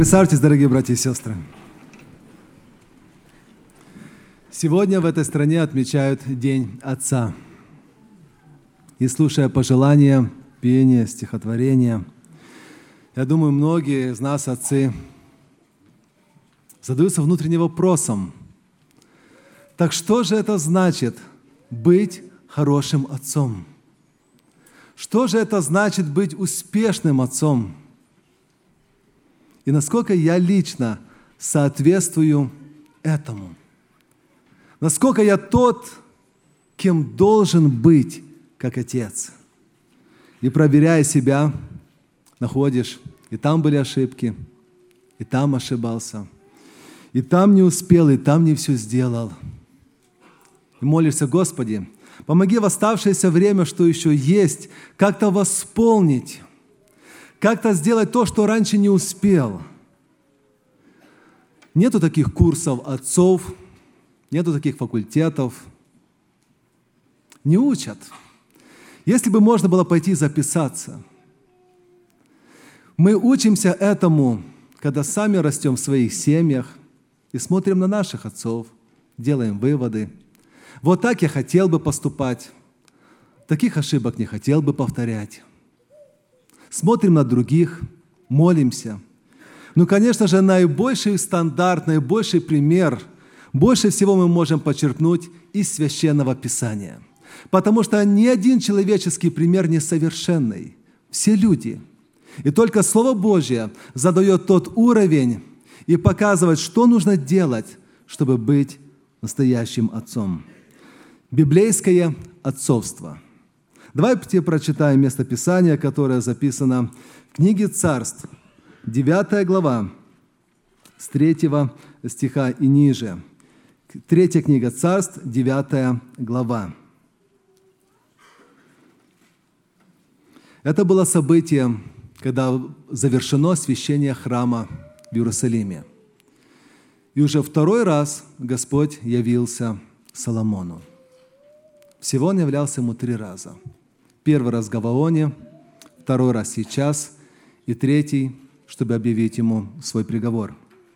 Представьтесь, дорогие братья и сестры. Сегодня в этой стране отмечают День Отца. И слушая пожелания, пение, стихотворения, я думаю, многие из нас, отцы, задаются внутренним вопросом: так что же это значит быть хорошим отцом? Что же это значит быть успешным отцом? И насколько я лично соответствую этому? Насколько я тот, кем должен быть, как отец? И проверяя себя, находишь, и там были ошибки, и там ошибался, и там не успел, и там не все сделал. И молишься: Господи, помоги в оставшееся время, что еще есть, как-то восполнить, как-то сделать то, что раньше не успел. Нету таких курсов отцов, нету таких факультетов. Не учат. Если бы можно было пойти записаться. Мы учимся этому, когда сами растем в своих семьях и смотрим на наших отцов, делаем выводы. Вот так я хотел бы поступать, таких ошибок не хотел бы повторять. Смотрим на других, молимся. Ну, конечно же, наибольший стандарт, наибольший пример, больше всего мы можем почерпнуть из Священного Писания. Потому что ни один человеческий пример не совершенный. Все люди. И только Слово Божье задает тот уровень и показывает, что нужно делать, чтобы быть настоящим отцом. Библейское отцовство. Давайте прочитаем местописание, которое записано в книге Царств, 9 глава, с 3 стиха и ниже. 3 книга Царств, 9 глава. Это было событие, когда завершено освящение храма в Иерусалиме. И уже второй раз Господь явился Соломону. Всего Он являлся ему 3 раза. Первый раз в Гаваоне, второй раз сейчас, и третий, чтобы объявить ему свой приговор.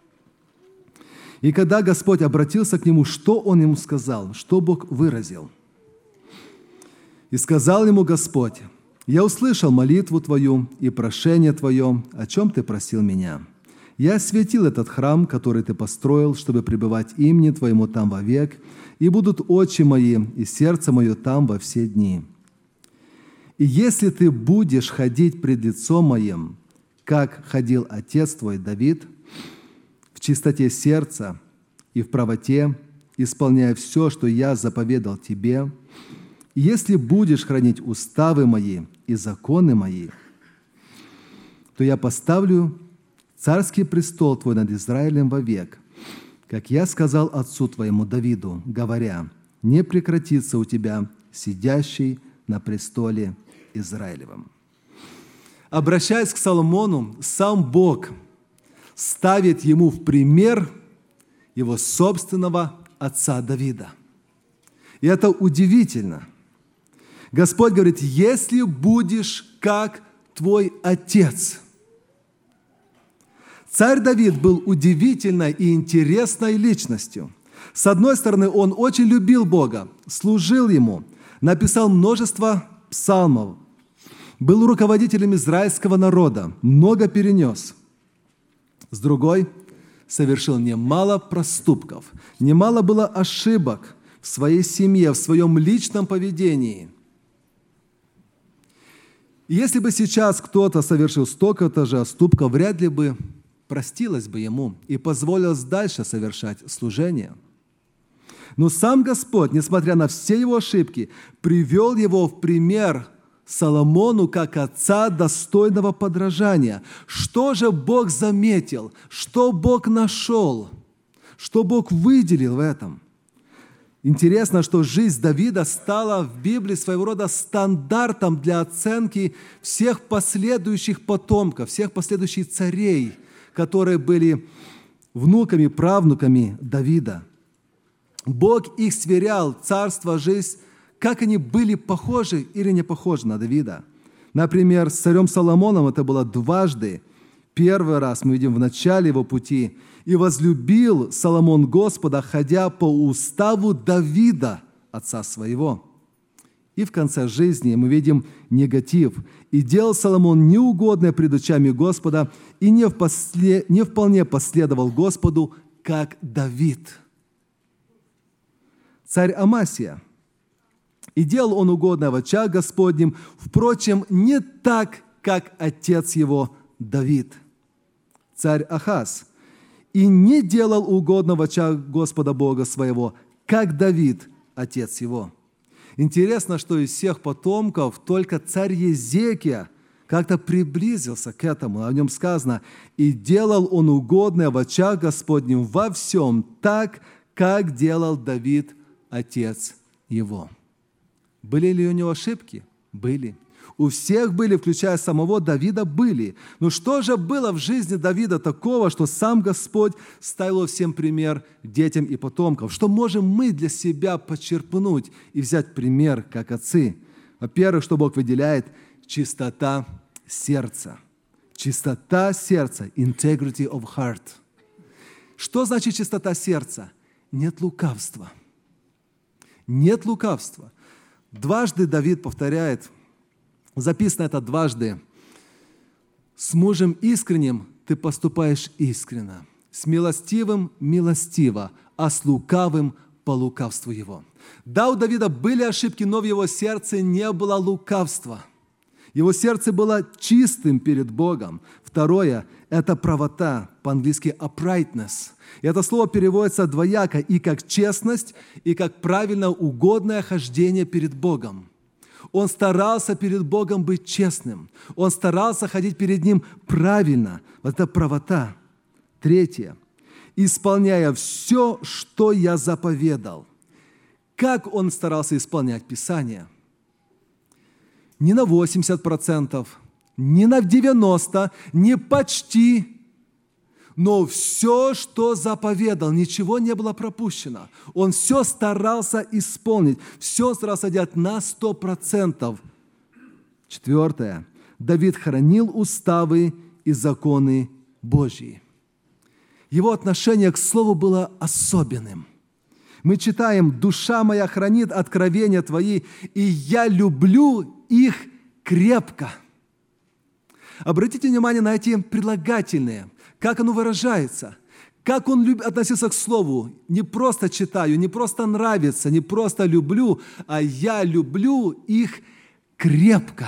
И когда Господь обратился к нему, что Он ему сказал, что Бог выразил? «И сказал ему Господь: я услышал молитву твою и прошение твое, о чем ты просил меня. Я осветил этот храм, который ты построил, чтобы пребывать имени твоему там вовек, и будут очи мои и сердце мое там во все дни. И если ты будешь ходить пред лицом моим, как ходил отец твой Давид, в чистоте сердца и в правоте, исполняя все, что я заповедал тебе, и если будешь хранить уставы мои и законы мои, то я поставлю царский престол твой над Израилем вовек, как я сказал отцу твоему Давиду, говоря: не прекратится у тебя сидящий на престоле Израилевом». Обращаясь к Соломону, сам Бог ставит ему в пример его собственного отца Давида. И это удивительно. Господь говорит: если будешь как твой отец. Царь Давид был удивительной и интересной личностью. С одной стороны, он очень любил Бога, служил Ему, написал множество псалмов, был руководителем израильского народа, много перенес. С другой, совершил немало проступков, немало было ошибок в своей семье, в своем личном поведении. И если бы сейчас кто-то совершил столько-то же оступков, вряд ли бы простилось бы ему и позволилось дальше совершать служение. Но сам Господь, несмотря на все его ошибки, привел его в пример Соломону как отца, достойного подражания. Что же Бог заметил? Что Бог нашел? Что Бог выделил в этом? Интересно, что жизнь Давида стала в Библии своего рода стандартом для оценки всех последующих потомков, всех последующих царей, которые были внуками, правнуками Давида. Бог их сверял, царство, жизнь, как они были похожи или не похожи на Давида. Например, с царем Соломоном это было дважды Первый раз мы видим в начале его пути. «И возлюбил Соломон Господа, ходя по уставу Давида, отца своего». И в конце жизни мы видим негатив. «И делал Соломон неугодное пред очами Господа, и не вполне последовал Господу, как Давид». Царь Амасия. «И делал он угодное в очах Господним, впрочем, не так, как отец его Давид». Царь Ахаз. «И не делал угодно в очах Господа Бога своего, как Давид, отец его». Интересно, что из всех потомков только царь Езекия как-то приблизился к этому. О нем сказано: «И делал он угодное в очах Господним во всем, так, как делал Давид, отец его». Были ли у него ошибки? Были. У всех были, включая самого Давида, были. Но что же было в жизни Давида такого, что сам Господь ставил всем пример детям и потомкам? Что можем мы для себя почерпнуть и взять пример, как отцы? Во-первых, что Бог выделяет – чистота сердца. Чистота сердца – integrity of heart. Что значит чистота сердца? Нет лукавства. Нет лукавства. Дважды Давид повторяет, записано это дважды: «С мужем искренним ты поступаешь искренно, с милостивым – милостиво, а с лукавым – по лукавству его». Да, у Давида были ошибки, но в его сердце не было лукавства. Его сердце было чистым перед Богом. Второе – это правота, по-английски uprightness. И это слово переводится двояко и как честность, и как правильно угодное хождение перед Богом. Он старался перед Богом быть честным. Он старался ходить перед Ним правильно. Вот это правота. Третье. «Исполняя все, что я заповедал». Как он старался исполнять Писание? Не на 80%, не на 90%, не почти, но все, что заповедал, ничего не было пропущено. Он все старался исполнить, все старался делать на 100%. Четвертое. Давид хранил уставы и законы Божьи. Его отношение к Слову было особенным. Мы читаем: «Душа моя хранит откровения Твои, и я люблю их крепко». Обратите внимание на эти прилагательные, как оно выражается, как он относился к Слову. Не просто читаю, не просто нравится, не просто люблю, а я люблю их крепко.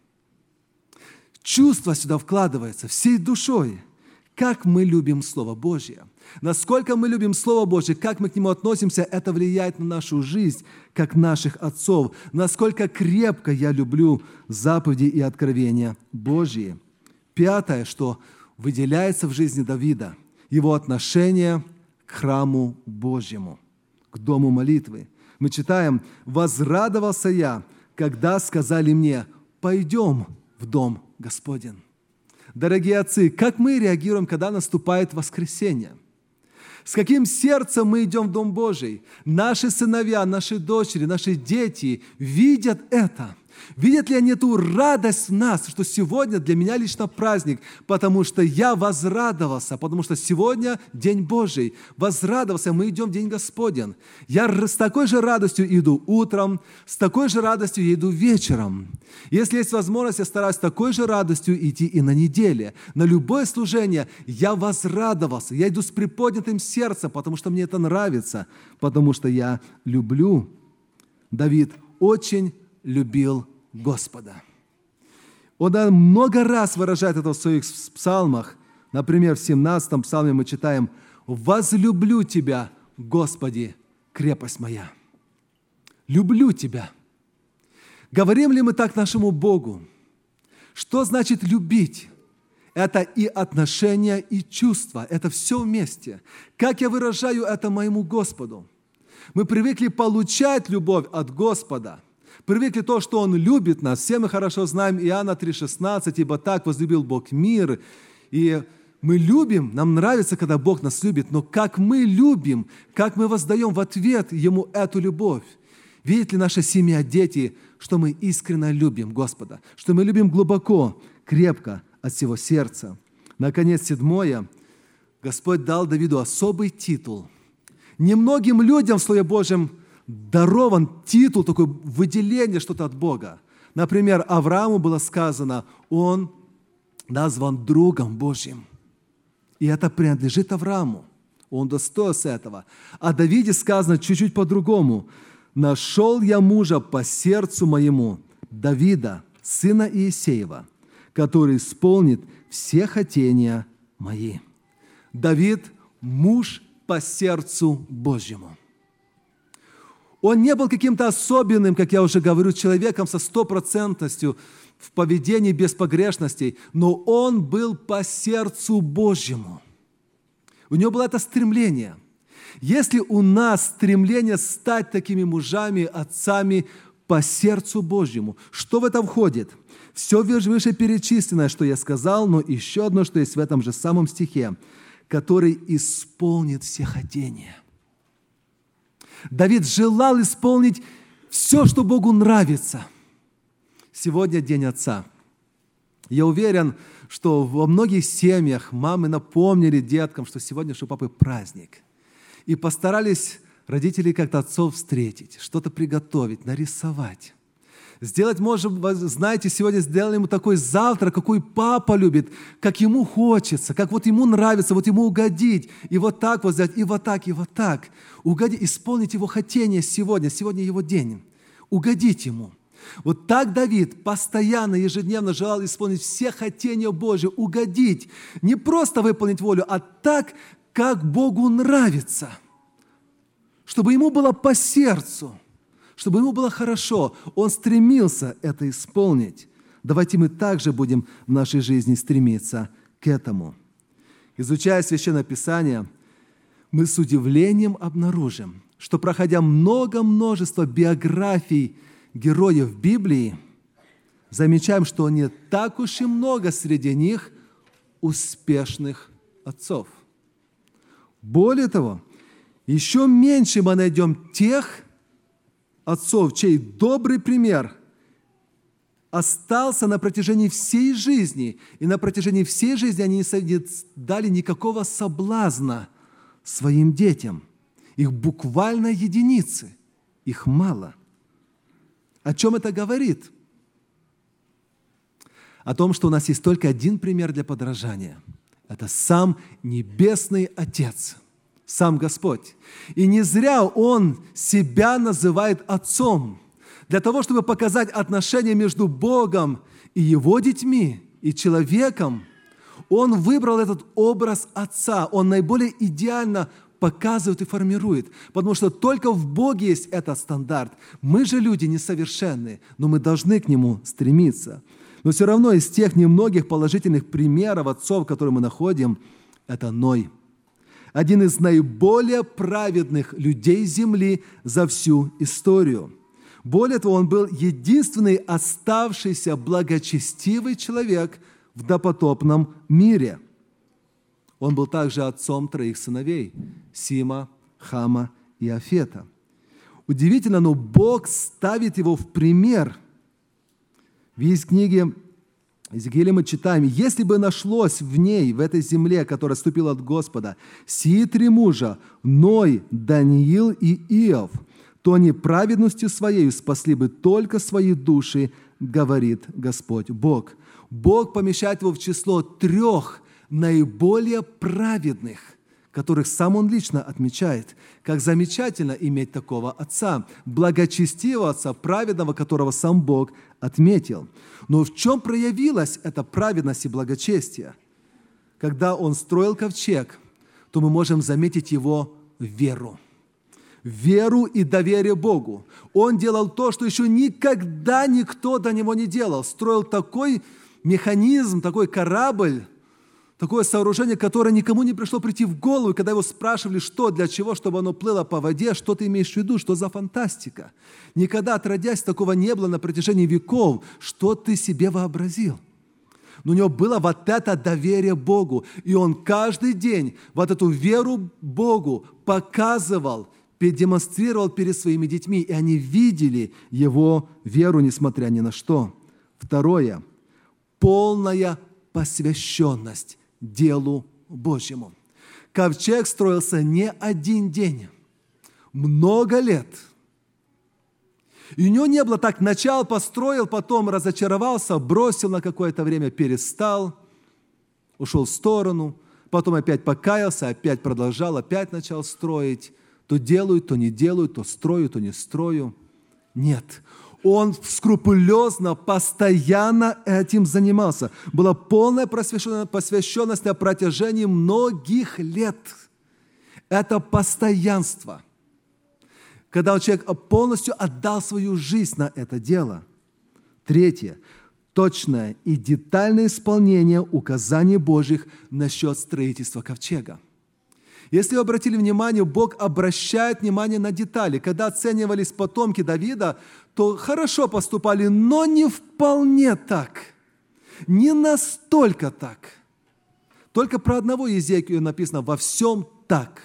Чувство сюда вкладывается всей душой. Как мы любим Слово Божье. Насколько мы любим Слово Божье, как мы к нему относимся, это влияет на нашу жизнь, как наших отцов. Насколько крепко я люблю заповеди и откровения Божьи. Пятое, что выделяется в жизни Давида, его отношение к храму Божьему, к дому молитвы. Мы читаем: «Возрадовался я, когда сказали мне: пойдем в дом Господень». Дорогие отцы, как мы реагируем, когда наступает воскресенье? С каким сердцем мы идем в Дом Божий? Наши сыновья, наши дочери, наши дети видят это. Видят ли они эту радость в нас, что сегодня для меня лично праздник, потому что я возрадовался, потому что сегодня День Божий. Возрадовался, мы идем в День Господень. Я с такой же радостью иду утром, с такой же радостью я иду вечером. Если есть возможность, я стараюсь с такой же радостью идти и на неделе. На любое служение я возрадовался, я иду с приподнятым сердцем, потому что мне это нравится, потому что я люблю. Давид очень любил Господа. Он много раз выражает это в своих псалмах. Например, в 17-м псалме мы читаем: «Возлюблю Тебя, Господи, крепость моя». Люблю Тебя. Говорим ли мы так нашему Богу? Что значит любить? Это и отношения, и чувства. Это все вместе. Как я выражаю это моему Господу? Мы привыкли получать любовь от Господа. Привыкли то, что Он любит нас. Все мы хорошо знаем Иоанна 3,16, «Ибо так возлюбил Бог мир». И мы любим, нам нравится, когда Бог нас любит, но как мы любим, как мы воздаем в ответ Ему эту любовь. Видит ли наша семья, дети, что мы искренне любим Господа, что мы любим глубоко, крепко, от всего сердца? Наконец, 7. Господь дал Давиду особый титул. Немногим людям в Слове Божьем дарован титул, такое выделение, что-то от Бога. Например, Аврааму было сказано, он назван другом Божьим. И это принадлежит Аврааму. Он достоин этого. О Давиде сказано чуть-чуть по-другому. «Нашел я мужа по сердцу моему, Давида, сына Иисеева, который исполнит все хотения мои». Давид – муж по сердцу Божьему. Он не был каким-то особенным, как я уже говорю, человеком со 100% в поведении без погрешностей, но он был по сердцу Божьему. У него было это стремление. Если у нас стремление стать такими мужами, отцами по сердцу Божьему, что в это входит? Все вышеперечисленное, что я сказал, но еще одно, что есть в этом же самом стихе, который исполнит все хотения. Давид желал исполнить все, что Богу нравится. Сегодня День Отца. Я уверен, что во многих семьях мамы напомнили деткам, что сегодня у папы праздник. И постарались родители как-то отцов встретить, что-то приготовить, нарисовать. Сделать, может, знаете, сегодня сделали ему такой завтрак, какой папа любит, как ему хочется, как вот ему нравится, вот ему угодить. И вот так вот сделать, и вот так, и вот так. Угодить, исполнить его хотение сегодня. Сегодня его день. Угодить ему. Вот так Давид постоянно, ежедневно желал исполнить все хотения Божьи, угодить. Не просто выполнить волю, а так, как Богу нравится. Чтобы ему было по сердцу. Чтобы ему было хорошо, он стремился это исполнить. Давайте мы также будем в нашей жизни стремиться к этому. Изучая Священное Писание, мы с удивлением обнаружим, что, проходя множество биографий героев Библии, замечаем, что не так уж и много среди них успешных отцов. Более того, еще меньше мы найдем тех отцов, чей добрый пример остался на протяжении всей жизни, и на протяжении всей жизни они не дали никакого соблазна своим детям. Их буквально единицы, их мало. О чем это говорит? О том, что у нас есть только один пример для подражания. Это сам Небесный Отец, сам Господь. И не зря Он себя называет Отцом, для того, чтобы показать отношения между Богом и Его детьми, и человеком. Он выбрал этот образ Отца, Он наиболее идеально показывает и формирует, потому что только в Боге есть этот стандарт. Мы же люди несовершенны, но мы должны к Нему стремиться. Но все равно из тех немногих положительных примеров отцов, которые мы находим, это Ной. Один из наиболее праведных людей земли за всю историю. Более того, он был единственный оставшийся благочестивый человек в допотопном мире. Он был также отцом 3 сыновей – Сима, Хама и Афета. Удивительно, но Бог ставит его в пример. В книге Иезекииля мы читаем: «Если бы нашлось в ней, в этой земле, которая ступила от Господа, сии 3 мужа, Ной, Даниил и Иов, то они праведностью своей спасли бы только свои души, говорит Господь Бог». Бог помещает его в число 3 наиболее праведных, которых сам он лично отмечает. Как замечательно иметь такого отца, благочестивого отца, праведного, которого сам Бог отметил. Но в чем проявилась эта праведность и благочестие? Когда он строил ковчег, то мы можем заметить его веру. Веру и доверие Богу. Он делал то, что еще никогда никто до него не делал. Строил такой механизм, такой корабль, такое сооружение, которое никому не пришло прийти в голову. И когда его спрашивали, что, для чего, чтобы оно плыло по воде, что ты имеешь в виду, что за фантастика? Никогда, отродясь, такого не было на протяжении веков. Что ты себе вообразил? Но у него было вот это доверие Богу. И он каждый день вот эту веру Богу показывал, демонстрировал перед своими детьми. И они видели его веру, несмотря ни на что. Второе. Полная посвященность делу Божьему. Ковчег строился не один день, много лет. И у него не было так: начал, построил, потом разочаровался, бросил на какое-то время, перестал, ушел в сторону, потом опять покаялся, опять продолжал, опять начал строить. То делаю, то не делаю, то строю, то не строю. Нет. Он скрупулезно, постоянно этим занимался. Была полная посвященность на протяжении многих лет. Это постоянство. Когда человек полностью отдал свою жизнь на это дело. Третье. Точное и детальное исполнение указаний Божьих насчет строительства ковчега. Если вы обратили внимание, Бог обращает внимание на детали. Когда оценивались потомки Давида, то хорошо поступали, но не вполне так. Не настолько так. Только про одного Иезекию написано: «во всем так».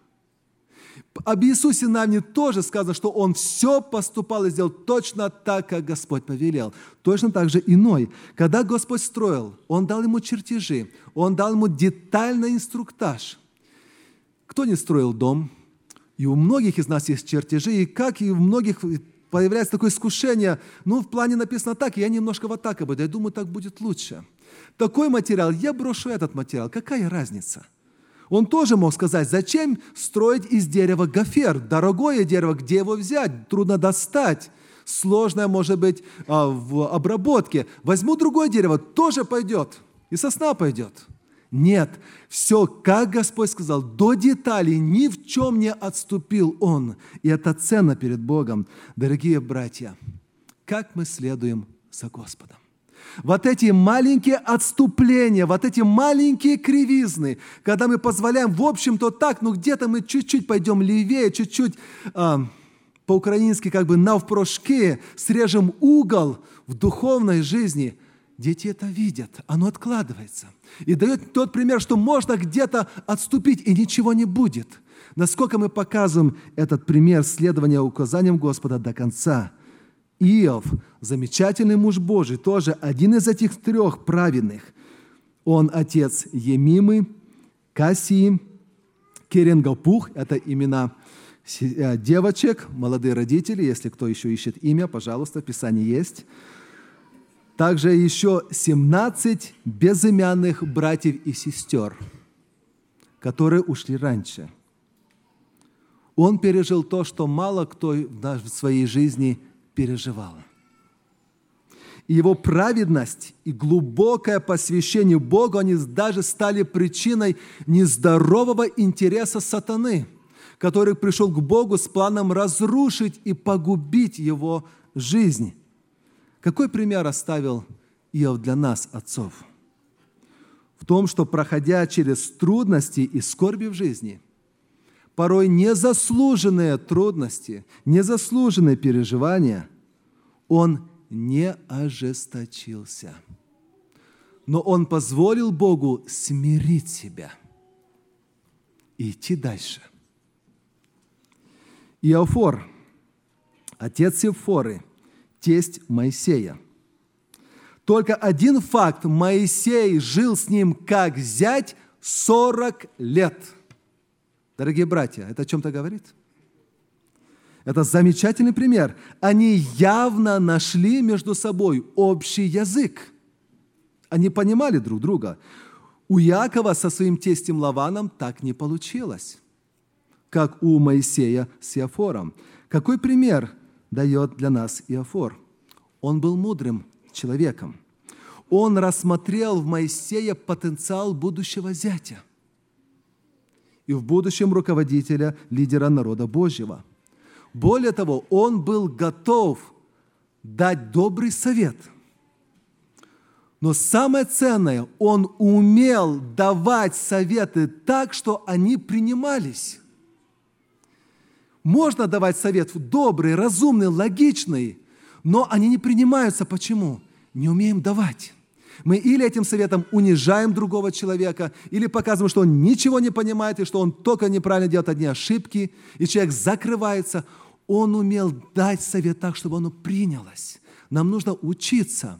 Об Иисусе Навине тоже сказано, что Он все поступал и сделал точно так, как Господь повелел. Точно так же иной. Когда Господь строил, Он дал ему чертежи, Он дал ему детальный инструктаж. Кто не строил дом? И у многих из нас есть чертежи, и как и у многих появляется такое искушение: в плане написано так, я немножко вот так буду, я думаю, так будет лучше. Такой материал, я брошу этот материал, какая разница? Он тоже мог сказать: зачем строить из дерева гофер? Дорогое дерево, где его взять? Трудно достать. Сложное, может быть, в обработке. Возьму другое дерево, тоже пойдет. И сосна пойдет. Нет, все, как Господь сказал, до деталей, ни в чем не отступил Он. И это ценно перед Богом. Дорогие братья, как мы следуем за Господом? Вот эти маленькие отступления, вот эти маленькие кривизны, когда мы позволяем, в общем-то так, где-то мы чуть-чуть пойдем левее, чуть-чуть по-украински навпрошки срежем угол в духовной жизни. Дети это видят, оно откладывается. И дает тот пример, что можно где-то отступить, и ничего не будет. Насколько мы показываем этот пример следования указаниям Господа до конца. Иов, замечательный муж Божий, тоже один из этих трех праведных. Он отец Емимы, Кассии, Керенгапух, это имена девочек, молодые родители, если кто еще ищет имя, пожалуйста, в Писании есть. Также еще 17 безымянных братьев и сестер, которые ушли раньше. Он пережил то, что мало кто в своей жизни переживал. И его праведность и глубокое посвящение Богу, они даже стали причиной нездорового интереса сатаны, который пришел к Богу с планом разрушить и погубить его жизнь. Какой пример оставил Иов для нас, отцов? В том, что, проходя через трудности и скорби в жизни, порой незаслуженные трудности, незаслуженные переживания, он не ожесточился. Но он позволил Богу смирить себя и идти дальше. Иофор, отец Сепфоры, тесть Моисея. Только один факт: Моисей жил с ним как зять 40 лет. Дорогие братья, это о чем-то говорит? Это замечательный пример. Они явно нашли между собой общий язык. Они понимали друг друга. У Иакова со своим тестем Лаваном так не получилось, как у Моисея с Иофором. Какой пример дает для нас Иофор? Он был мудрым человеком. Он рассмотрел в Моисее потенциал будущего зятя и в будущем руководителя, лидера народа Божьего. Более того, он был готов дать добрый совет. Но самое ценное, он умел давать советы так, что они принимались. Можно давать совет добрый, разумный, логичный, но они не принимаются. Почему? Не умеем давать. Мы или этим советом унижаем другого человека, или показываем, что он ничего не понимает, и что он только неправильно делает одни ошибки, и человек закрывается. Он умел дать совет так, чтобы оно принялось. Нам нужно учиться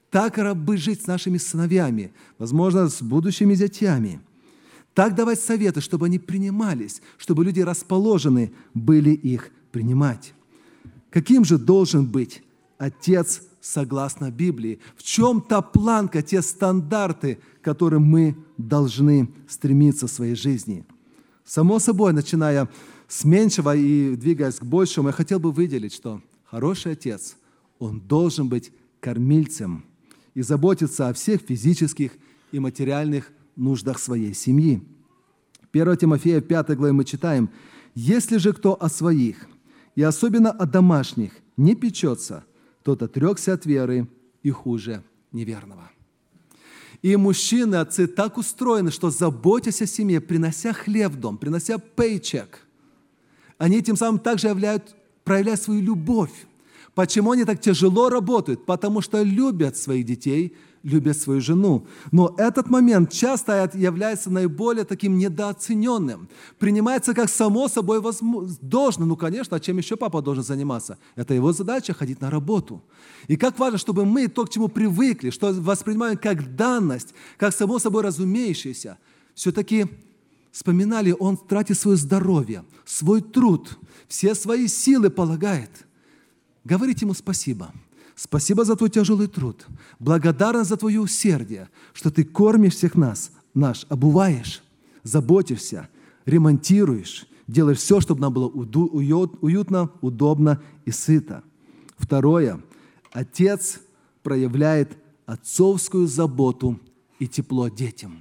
Так быть жить с нашими сыновьями, возможно, с будущими зятьями. Так давать советы, чтобы они принимались, чтобы люди расположены были их принимать. Каким же должен быть отец согласно Библии? В чем та планка, те стандарты, к которым мы должны стремиться в своей жизни? Само собой, начиная с меньшего и двигаясь к большему, я хотел бы выделить, что хороший отец, он должен быть кормильцем и заботиться о всех физических и материальных нуждах своей семьи. 1 Тимофея 5 главе мы читаем: «Если же кто о своих, и особенно о домашних, не печется, тот отрекся от веры и хуже неверного». И мужчины, отцы так устроены, что, заботясь о семье, принося хлеб в дом, принося пейчек, они тем самым также проявляют свою любовь. Почему они так тяжело работают? Потому что любят своих детей, любят свою жену. Но этот момент часто является наиболее таким недооцененным. Принимается как само собой должно. Ну, конечно, а чем еще папа должен заниматься? Это его задача — ходить на работу. И как важно, чтобы мы то, к чему привыкли, что воспринимаем как данность, как само собой разумеющееся, все-таки вспоминали, он тратит свое здоровье, свой труд, все свои силы полагает. Говорить ему спасибо. Спасибо за твой тяжелый труд. Благодарность за твое усердие, что ты кормишь всех нас, обуваешь, заботишься, ремонтируешь, делаешь все, чтобы нам было уютно, удобно и сыто. Второе. Отец проявляет отцовскую заботу и тепло детям.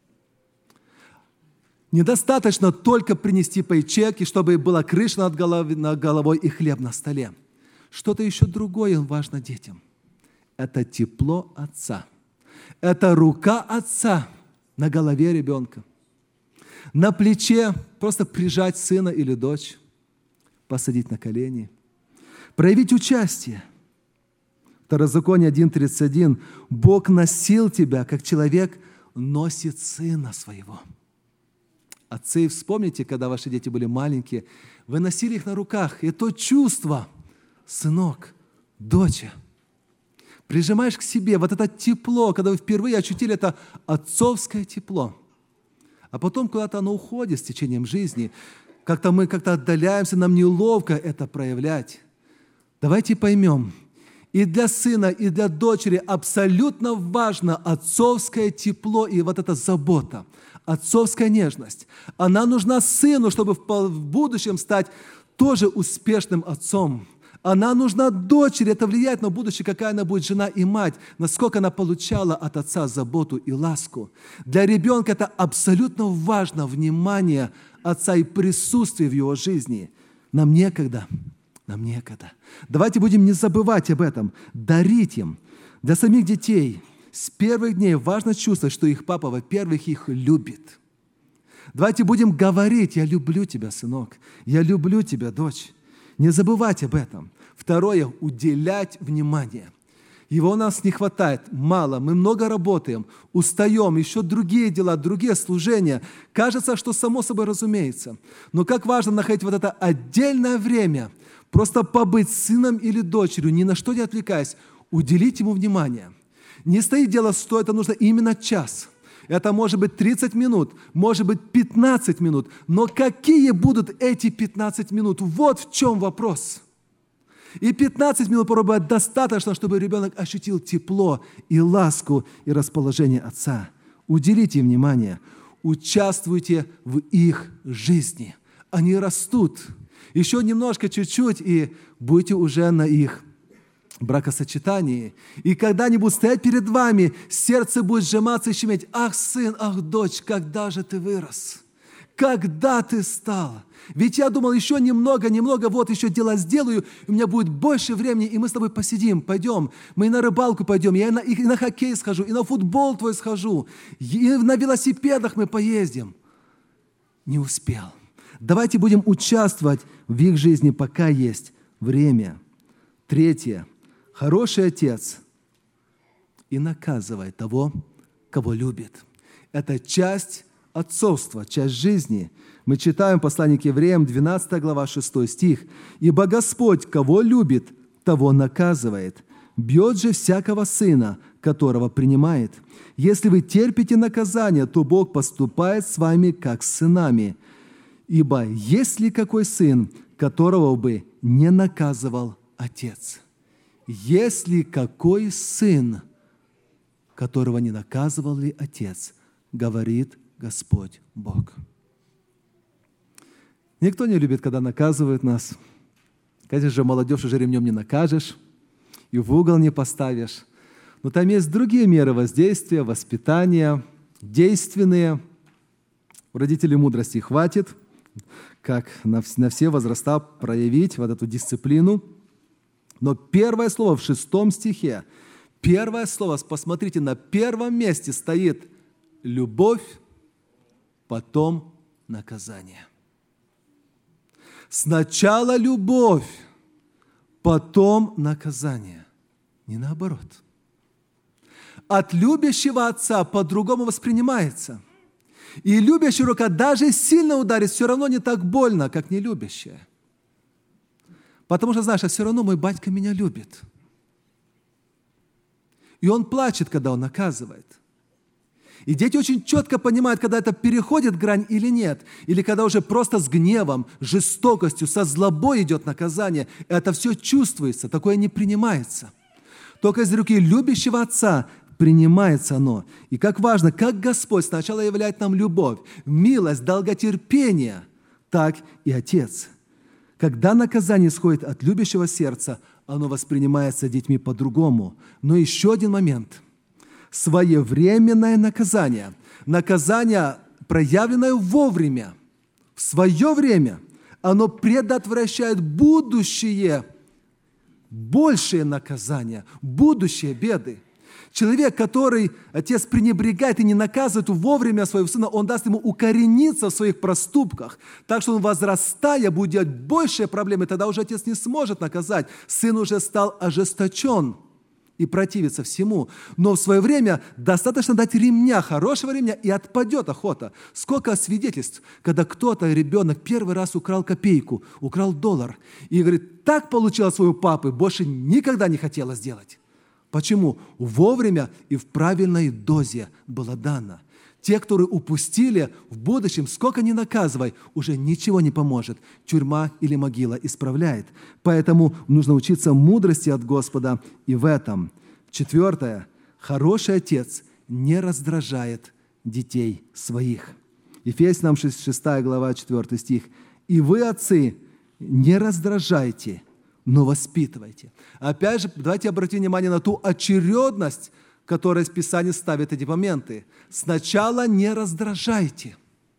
Недостаточно только принести пейчек, и чтобы была крыша над головой и хлеб на столе. Что-то еще другое важно детям. Это тепло отца. Это рука отца на голове ребенка. На плече просто прижать сына или дочь, посадить на колени, проявить участие. Второзаконие 1:31. Бог носил тебя, как человек носит сына своего. Отцы, вспомните, когда ваши дети были маленькие, вы носили их на руках, и то чувство, сынок, доча, прижимаешь к себе вот это тепло, когда вы впервые ощутили это отцовское тепло. А потом куда-то оно уходит с течением жизни. Как-то мы отдаляемся, нам неловко это проявлять. Давайте поймем, и для сына, и для дочери абсолютно важно отцовское тепло и вот эта забота, отцовская нежность. Она нужна сыну, чтобы в будущем стать тоже успешным отцом. Она нужна дочери, это влияет на будущее, какая она будет жена и мать, насколько она получала от отца заботу и ласку. Для ребенка это абсолютно важно, внимание отца и присутствие в его жизни. Нам некогда. Давайте будем не забывать об этом, дарить им. Для самих детей с первых дней важно чувствовать, что их папа, во-первых, их любит. Давайте будем говорить: «Я люблю тебя, сынок, я люблю тебя, дочь». Не забывать об этом. Второе – уделять внимание. Его у нас не хватает, мало, мы много работаем, устаем, еще другие дела, другие служения. Кажется, что само собой разумеется. Но как важно находить вот это отдельное время, просто побыть с сыном или дочерью, ни на что не отвлекаясь, уделить ему внимание. Не стоит дело, что это нужно именно час. Это может быть 30 минут, может быть 15 минут. Но какие будут эти 15 минут? Вот в чем вопрос. И 15 минут порой бывает достаточно, чтобы ребенок ощутил тепло и ласку и расположение отца. Уделите им внимание, участвуйте в их жизни. Они растут. Еще немножко, чуть-чуть, и будете уже на их бракосочетании. И когда они будут стоять перед вами, сердце будет сжиматься и щеметь. Ах, сын, ах, дочь, когда же ты вырос? Когда ты стал? Ведь я думал, еще немного, вот еще дела сделаю, у меня будет больше времени, и мы с тобой посидим, пойдем, мы и на рыбалку пойдем, я и на хоккей схожу, и на футбол твой схожу, и на велосипедах мы поездим. Не успел. Давайте будем участвовать в их жизни, пока есть время. Третье. Хороший отец и наказывает того, кого любит. Это часть отцовства, часть жизни. Мы читаем послание к Евреям, 12 глава, 6 стих. «Ибо Господь, кого любит, того наказывает. бьет же всякого сына, которого принимает. Если вы терпите наказание, то Бог поступает с вами, как с сынами. Ибо есть ли какой сын, которого бы не наказывал отец? Есть ли какой сын, которого не наказывал ли отец, говорит Господь Бог. Никто не любит, когда наказывают нас. Конечно же, молодежь уже ремнем не накажешь и в угол не поставишь. Но там есть другие меры воздействия, воспитания, действенные. У родителей мудрости хватит, как на все возраста проявить вот эту дисциплину. Но первое слово в 6 стихе, первое слово, посмотрите, на первом месте стоит любовь, потом наказание. Сначала любовь, потом наказание. Не наоборот. От любящего отца по-другому воспринимается. И любящая рука даже сильно ударит, все равно не так больно, как нелюбящая. Потому что, знаешь, все равно мой батька меня любит. И он плачет, когда он наказывает. И дети очень четко понимают, когда это переходит грань или нет. Или когда уже просто с гневом, жестокостью, со злобой идет наказание. Это все чувствуется, такое не принимается. Только из руки любящего отца принимается оно. И как важно, как Господь сначала являет нам любовь, милость, долготерпение, так и Отец. Когда наказание исходит от любящего сердца, оно воспринимается детьми по-другому. Но еще один момент. Своевременное наказание. Наказание, проявленное вовремя, в свое время, оно предотвращает будущие, большие наказания, будущие беды. Человек, который отец пренебрегает и не наказывает вовремя своего сына, он даст ему укорениться в своих проступках, так что он, возрастая, будет делать большие проблемы, тогда уже отец не сможет наказать. Сын уже стал ожесточен и противится всему. Но в свое время достаточно дать ремня, хорошего ремня, и отпадет охота. Сколько свидетельств, когда кто-то, ребенок, первый раз украл копейку, украл $1, и говорит, так получилось у папы, больше никогда не хотела сделать. Почему? Вовремя и в правильной дозе было дано. Те, которые упустили, в будущем, сколько ни наказывай, уже ничего не поможет. Тюрьма или могила исправляет. Поэтому нужно учиться мудрости от Господа и в этом. 4. Хороший отец не раздражает детей своих. Ефесянам 6 глава, 4 стих. «И вы, отцы, не раздражайте, но воспитывайте». Опять же, давайте обратим внимание на ту очередность, которая в Писании ставит эти моменты. Сначала не раздражайте.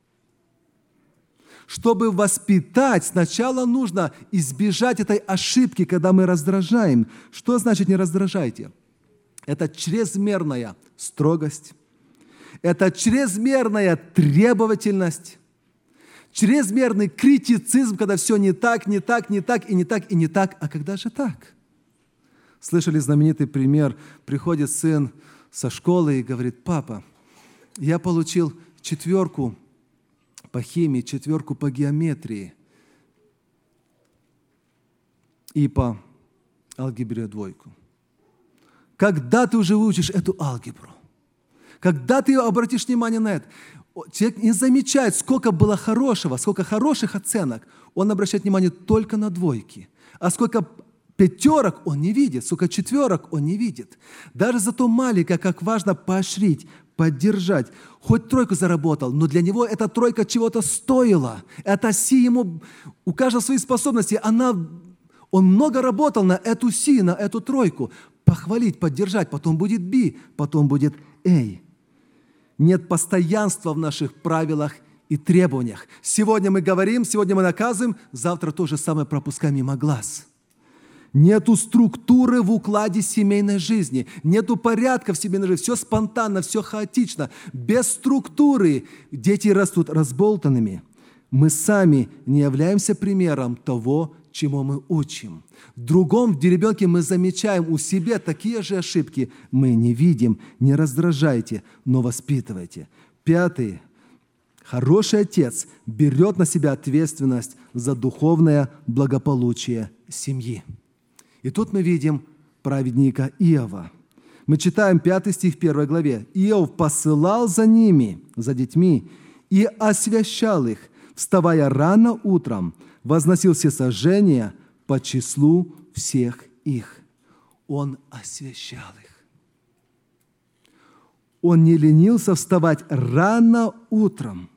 Чтобы воспитать, сначала нужно избежать этой ошибки, когда мы раздражаем. Что значит не раздражайте? Это чрезмерная строгость, это чрезмерная требовательность, чрезмерный критицизм, когда все не так, не так, не так, и не так, и не так. А когда же так? Слышали знаменитый пример? Приходит сын со школы и говорит, папа, я получил 4 по химии, 4 по геометрии и по алгебре 2. Когда ты уже выучишь эту алгебру? Когда ты обратишь внимание на это? Человек не замечает, сколько было хорошего, сколько хороших оценок. Он обращает внимание только на 2. А сколько 5 он не видит, сколько 4 он не видит. Даже за то маленькое, как важно поощрить, поддержать. Хоть 3 заработал, но для него эта 3 чего-то стоила. Это ему, у каждого свои способности. Он много работал на эту на эту 3. Похвалить, поддержать, потом будет B, потом будет A. Нет постоянства в наших правилах и требованиях. Сегодня мы говорим, сегодня мы наказываем, завтра то же самое пропускаем мимо глаз. Нету структуры в укладе семейной жизни, нету порядка в семейной жизни, все спонтанно, все хаотично. Без структуры дети растут разболтанными. Мы сами не являемся примером того, чему мы учим. В другом, в ребенке мы замечаем у себя такие же ошибки. Мы не видим, не раздражайте, но воспитывайте. 5. Хороший отец берет на себя ответственность за духовное благополучие семьи. И тут мы видим праведника Иова. Мы читаем 5 стих в 1 главе. «Иов посылал за ними, за детьми, и освящал их, вставая рано утром, возносил всесожжения по числу всех их». Он освящал их. Он не ленился вставать рано утром.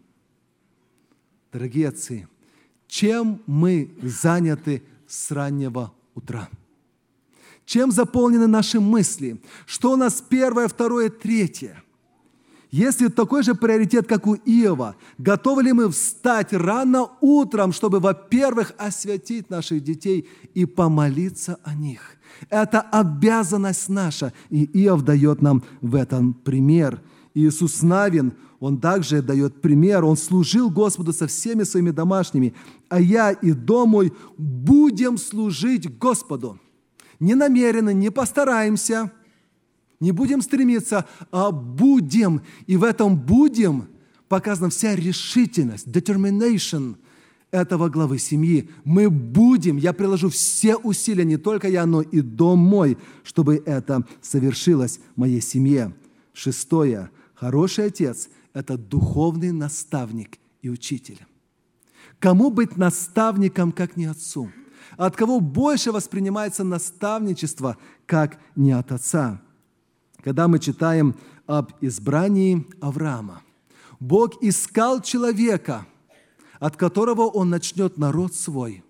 Дорогие отцы, чем мы заняты с раннего утра? Чем заполнены наши мысли? Что у нас первое, второе, третье? Если такой же приоритет, как у Иова, готовы ли мы встать рано утром, чтобы, во-первых, освятить наших детей и помолиться о них? Это обязанность наша, и Иов дает нам в этом пример. Иисус Навин, он также дает пример. Он служил Господу со всеми своими домашними, а я и дом мой будем служить Господу. Не намеренно, не постараемся, не будем стремиться, а будем. И в этом «будем» показана вся решительность, determination этого главы семьи. Мы будем, я приложу все усилия, не только я, но и дом мой, чтобы это совершилось в моей семье. 6. Хороший отец – это духовный наставник и учитель. Кому быть наставником, как не отцу? От кого больше воспринимается наставничество, как не от отца? Когда мы читаем об избрании Авраама, Бог искал человека, от которого он начнет народ свой.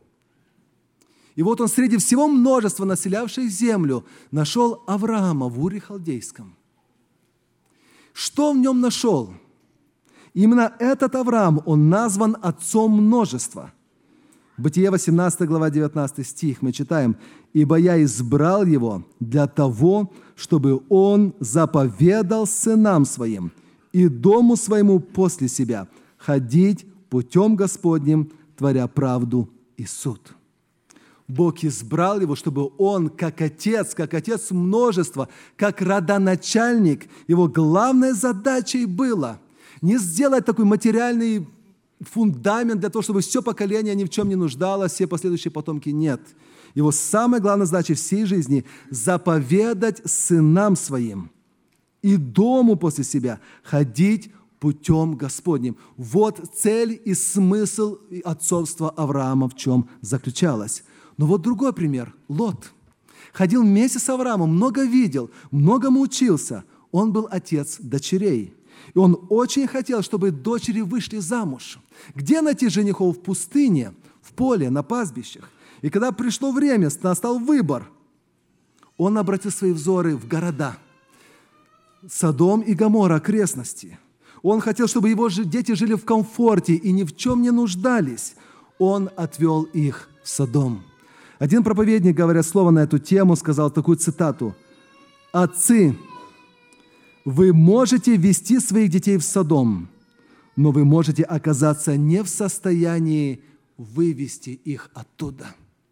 И вот он среди всего множества населявших землю нашел Авраама в Уре Халдейском. Что он в нем нашел? Именно этот Авраам, он назван отцом множества. Бытие 18 глава 19 стих мы читаем: «Ибо я избрал его для того, чтобы он заповедал сынам своим и дому своему после себя ходить путем Господним, творя правду и суд». Бог избрал его, чтобы он, как отец множества, как родоначальник, его главной задачей было не сделать такой материальный фундамент для того, чтобы все поколение ни в чем не нуждалось, все последующие потомки нет. Его самая главная задача всей жизни – заповедать сынам своим и дому после себя ходить путем Господним. Вот цель и смысл отцовства Авраама в чем заключалась. Но вот другой пример – Лот. Ходил вместе с Авраамом, много видел, многому учился. Он был отец дочерей. И он очень хотел, чтобы дочери вышли замуж. Где найти женихов? В пустыне, в поле, на пастбищах. И когда пришло время, настал выбор, он обратил свои взоры в города. Содом и Гоморра, окрестности. Он хотел, чтобы его дети жили в комфорте и ни в чем не нуждались. Он отвел их в Содом. Один проповедник, говоря слово на эту тему, сказал такую цитату: «Отцы, вы можете вести своих детей в Содом, но вы можете оказаться не в состоянии вывести их оттуда».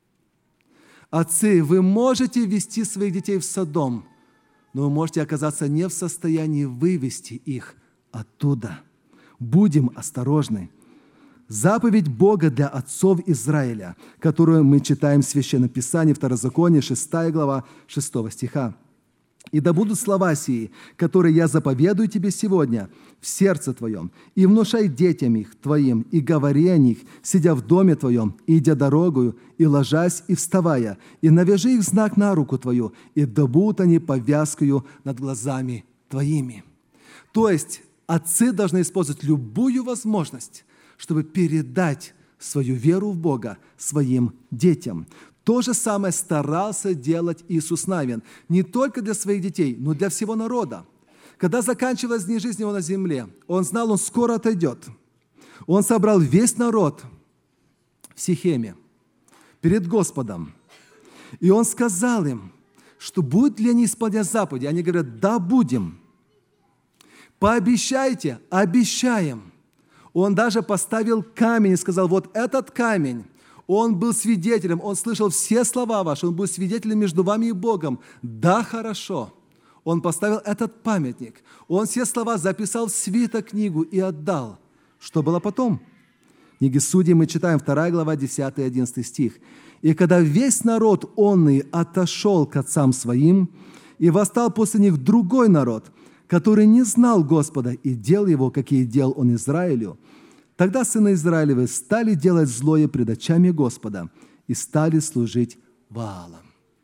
Отцы, вы можете вести своих детей в Содом, но вы можете оказаться не в состоянии вывести их оттуда. Будем осторожны. Заповедь Бога для отцов Израиля, которую мы читаем в Священном Писании, Второзаконие, 6 глава, 6 стиха. «И да будут слова сии, которые я заповедую тебе сегодня в сердце твоем, и внушай детям их твоим, и говори о них, сидя в доме твоем, и идя дорогою, и ложась, и вставая, и навяжи их знак на руку твою, и да будут они повязкою над глазами твоими». То есть отцы должны использовать любую возможность, чтобы передать свою веру в Бога своим детям. То же самое старался делать Иисус Навин. Не только для своих детей, но для всего народа. Когда заканчивалась дни жизни его на земле, он знал, он скоро отойдет. Он собрал весь народ в Сихеме перед Господом. И он сказал им, что будут ли они исполнять заповеди. Они говорят: да, будем. Пообещайте, обещаем. Он даже поставил камень и сказал: вот этот камень, он был свидетелем, он слышал все слова ваши, он был свидетелем между вами и Богом. Да, хорошо. Он поставил этот памятник. Он все слова записал в свиток книгу и отдал. Что было потом? книги Судей мы читаем 2 глава, 10-11 стих. «И когда весь народ онный отошел к отцам своим, и восстал после них другой народ, который не знал Господа и дел его, какие дел он Израилю, тогда сыны Израилевы стали делать злое пред очами Господа и стали служить Ваалам».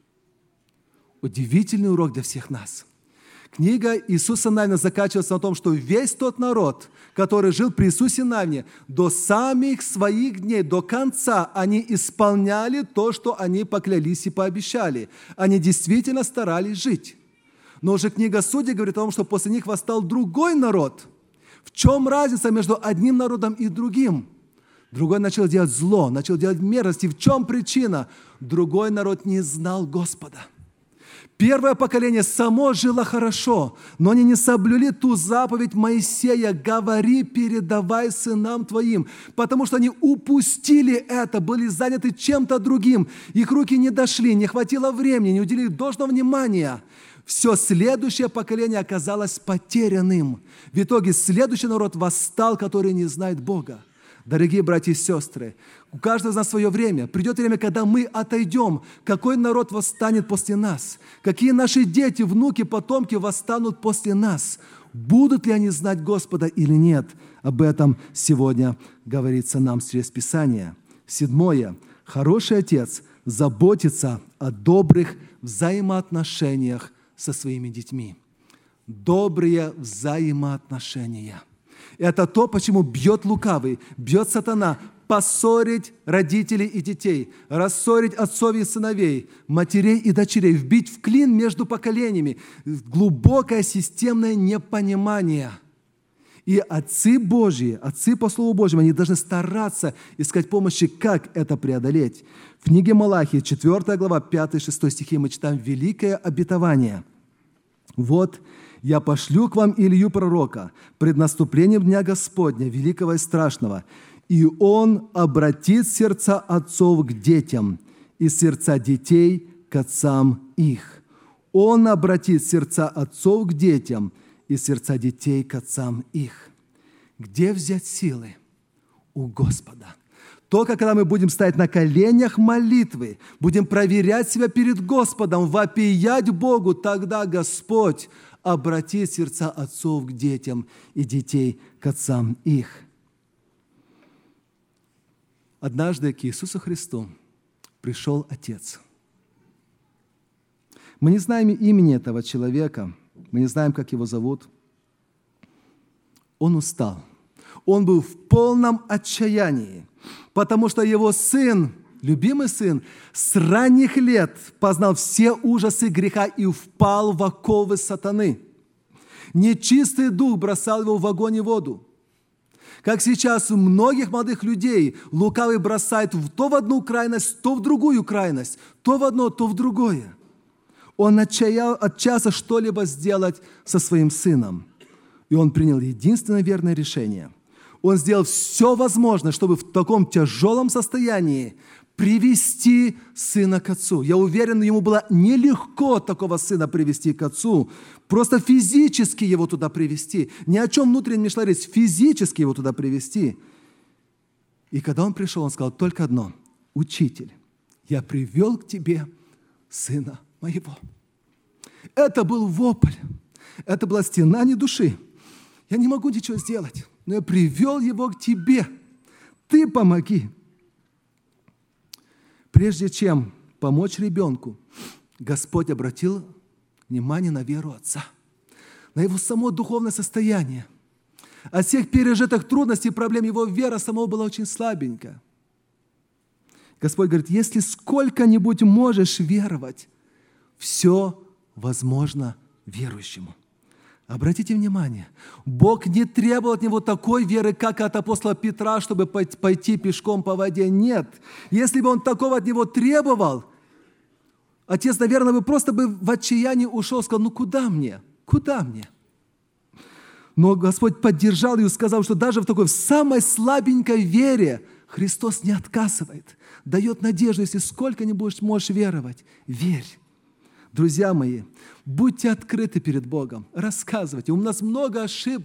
Удивительный урок для всех нас. Книга Иисуса Навина заканчивается на том, что весь тот народ, который жил при Иисусе Навине, до самых своих дней, до конца, они исполняли то, что они поклялись и пообещали. Они действительно старались жить. Но уже книга Судей говорит о том, что после них восстал другой народ. В чем разница между одним народом и другим? Другой начал делать зло, начал делать мерзости. В чем причина? Другой народ не знал Господа. Первое поколение само жило хорошо, но они не соблюли ту заповедь Моисея: «Говори, передавай сынам твоим», потому что они упустили это, были заняты чем-то другим. Их руки не дошли, не хватило времени, не уделили должного внимания. Все следующее поколение оказалось потерянным. В итоге следующий народ восстал, который не знает Бога. Дорогие братья и сестры, у каждого из нас свое время. Придет время, когда мы отойдем. Какой народ восстанет после нас? Какие наши дети, внуки, потомки восстанут после нас? Будут ли они знать Господа или нет? Об этом сегодня говорится нам через Писание. 7. Хороший отец заботится о добрых взаимоотношениях со своими детьми. Добрые взаимоотношения. Это то, почему бьет лукавый, бьет сатана, поссорить родителей и детей, рассорить отцов и сыновей, матерей и дочерей, вбить в клин между поколениями, глубокое системное непонимание. И отцы Божьи, отцы по Слову Божьему, они должны стараться искать помощи, как это преодолеть. В книге Малахии, 4 глава, 5-6 стихи мы читаем великое обетование. «Вот я пошлю к вам Илью пророка пред наступлением дня Господня, великого и страшного, и он обратит сердца отцов к детям и сердца детей к отцам их». Он обратит сердца отцов к детям и сердца детей к отцам их. Где взять силы? У Господа. Только когда мы будем стоять на коленях молитвы, будем проверять себя перед Господом, вопиять Богу, тогда Господь обратит сердца отцов к детям и детей к отцам их. Однажды к Иисусу Христу пришел Отец. Мы не знаем имени этого человека, мы не знаем, как его зовут. Он устал. Он был в полном отчаянии, потому что его сын, любимый сын, с ранних лет познал все ужасы греха и впал в оковы сатаны. Нечистый дух бросал его в огонь и воду. Как сейчас у многих молодых людей лукавый бросает то в одну крайность, то в другую крайность, то в одно, то в другое. Он отчаялся что-либо сделать со своим сыном. И он принял единственное верное решение. Он сделал все возможное, чтобы в таком тяжелом состоянии привести сына к отцу. Я уверен, ему было нелегко такого сына привести к отцу. Просто физически его туда привести. Ни о чем внутреннем не шла речь, физически его туда привести. И когда он пришел, он сказал только одно: «Учитель, я привел к тебе сына моего». Это был вопль. Это была стенание души. Я не могу ничего сделать, но я привел его к тебе. Ты помоги. Прежде чем помочь ребенку, Господь обратил внимание на веру отца, на его само духовное состояние. От всех пережитых трудностей и проблем его вера самого была очень слабенькая. Господь говорит: если сколько-нибудь можешь веровать, все возможно верующему. Обратите внимание, Бог не требовал от него такой веры, как от апостола Петра, чтобы пойти пешком по воде. Нет. Если бы он такого от него требовал, отец, наверное, бы просто в отчаянии ушел, сказал: ну куда мне? Куда мне? Но Господь поддержал и сказал, что даже в самой слабенькой вере Христос не отказывает, дает надежду. Если сколько-нибудь можешь веровать, верь. Друзья мои, будьте открыты перед Богом, рассказывайте. У нас много ошибок.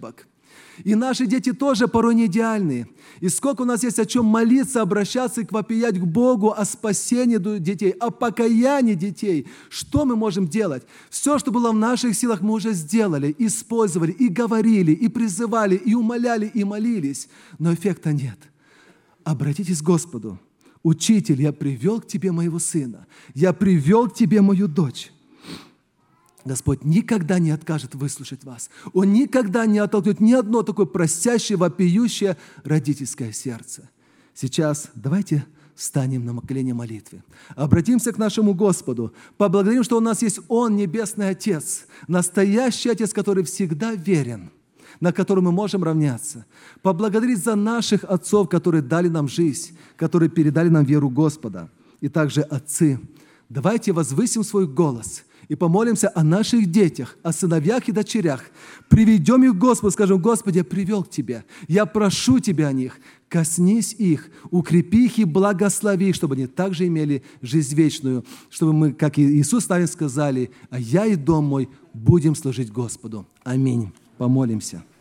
И наши дети тоже порой не идеальны. И сколько у нас есть о чем молиться, обращаться и вопиять к Богу о спасении детей, о покаянии детей. Что мы можем делать? Все, что было в наших силах, мы уже сделали, использовали, и говорили, и призывали, и умоляли, и молились. Но эффекта нет. Обратитесь к Господу. Учитель, я привел к тебе моего сына. Я привел к тебе мою дочь. Господь никогда не откажет выслушать вас. Он никогда не оттолкнет ни одно такое просящее, вопиющее родительское сердце. Сейчас давайте станем на колени молитвы. Обратимся к нашему Господу. Поблагодарим, что у нас есть Он, Небесный Отец, настоящий Отец, который всегда верен, на который мы можем равняться. Поблагодарить за наших отцов, которые дали нам жизнь, которые передали нам веру Господа. И также отцы. Давайте возвысим свой голос и помолимся о наших детях, о сыновьях и дочерях. Приведем их к Господу, скажем: Господи, я привел к Тебе. Я прошу Тебя о них. Коснись их, укрепи их и благослови их, чтобы они также имели жизнь вечную, чтобы мы, как и Иисус с нами сказали: а я и дом мой будем служить Господу. Аминь. Помолимся.